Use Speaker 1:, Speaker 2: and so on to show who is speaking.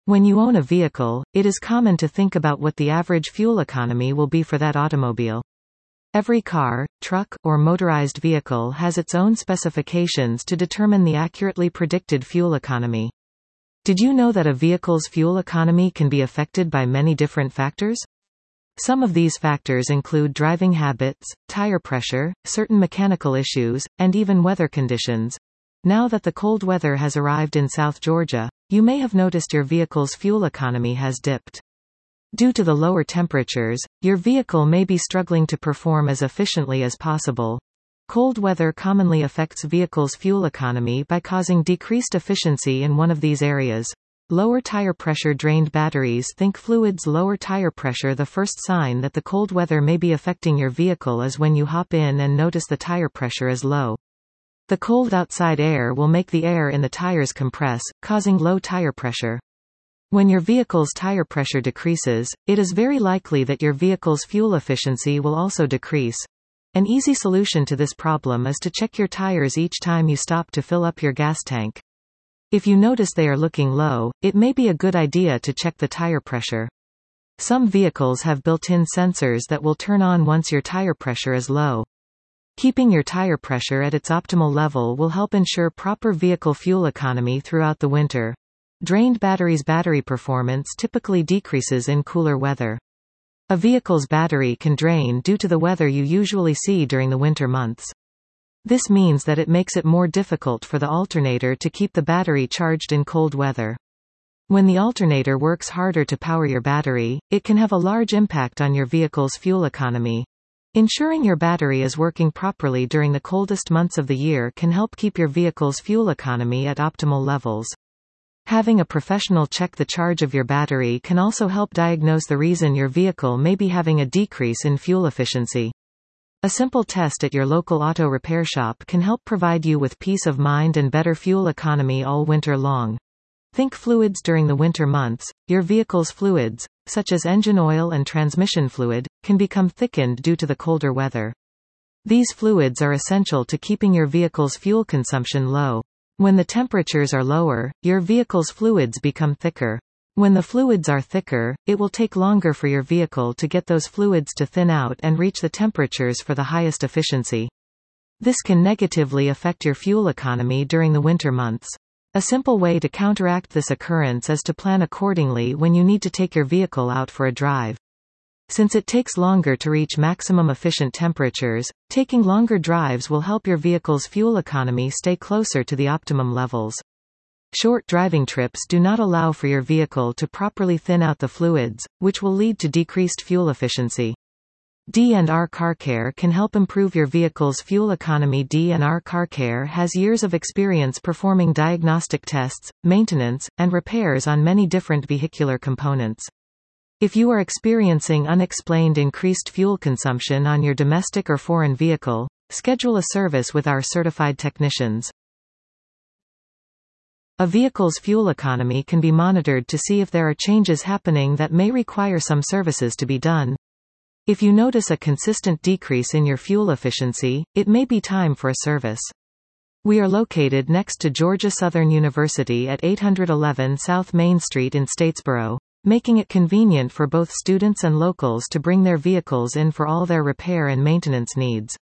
Speaker 1: When you own a vehicle, it is common to think about what the average fuel economy will be for that automobile. Every car, truck, or motorized vehicle has its own specifications to determine the accurately predicted fuel economy. Did you know that a vehicle's fuel economy can be affected by many different factors? Some of these factors include driving habits, tire pressure, certain mechanical issues, and even weather conditions. Now that the cold weather has arrived in South Georgia, you may have noticed your vehicle's fuel economy has dipped. Due to the lower temperatures, your vehicle may be struggling to perform as efficiently as possible. Cold weather commonly affects vehicles' fuel economy by causing decreased efficiency in one of these areas. Lower tire pressure. Drained batteries. Think fluids. Lower tire pressure. The first sign that the cold weather may be affecting your vehicle is when you hop in and notice the tire pressure is low. The cold outside air will make the air in the tires compress, causing low tire pressure. When your vehicle's tire pressure decreases, it is very likely that your vehicle's fuel efficiency will also decrease. An easy solution to this problem is to check your tires each time you stop to fill up your gas tank. If you notice they are looking low, it may be a good idea to check the tire pressure. Some vehicles have built-in sensors that will turn on once your tire pressure is low. Keeping your tire pressure at its optimal level will help ensure proper vehicle fuel economy throughout the winter. Drained batteries. Battery performance typically decreases in cooler weather. A vehicle's battery can drain due to the weather you usually see during the winter months. This means that it makes it more difficult for the alternator to keep the battery charged in cold weather. When the alternator works harder to power your battery, it can have a large impact on your vehicle's fuel economy. Ensuring your battery is working properly during the coldest months of the year can help keep your vehicle's fuel economy at optimal levels. Having a professional check the charge of your battery can also help diagnose the reason your vehicle may be having a decrease in fuel efficiency. A simple test at your local auto repair shop can help provide you with peace of mind and better fuel economy all winter long. Think fluids. During the winter months, your vehicle's fluids, such as engine oil and transmission fluid, can become thickened due to the colder weather. These fluids are essential to keeping your vehicle's fuel consumption low. When the temperatures are lower, your vehicle's fluids become thicker. When the fluids are thicker, it will take longer for your vehicle to get those fluids to thin out and reach the temperatures for the highest efficiency. This can negatively affect your fuel economy during the winter months. A simple way to counteract this occurrence is to plan accordingly when you need to take your vehicle out for a drive. Since it takes longer to reach maximum efficient temperatures, taking longer drives will help your vehicle's fuel economy stay closer to the optimum levels. Short driving trips do not allow for your vehicle to properly thin out the fluids, which will lead to decreased fuel efficiency. D&R Car Care can help improve your vehicle's fuel economy. D&R Car Care has years of experience performing diagnostic tests, maintenance, and repairs on many different vehicular components. If you are experiencing unexplained increased fuel consumption on your domestic or foreign vehicle, schedule a service with our certified technicians. A vehicle's fuel economy can be monitored to see if there are changes happening that may require some services to be done. If you notice a consistent decrease in your fuel efficiency, it may be time for a service. We are located next to Georgia Southern University at 811 South Main Street in Statesboro, making it convenient for both students and locals to bring their vehicles in for all their repair and maintenance needs.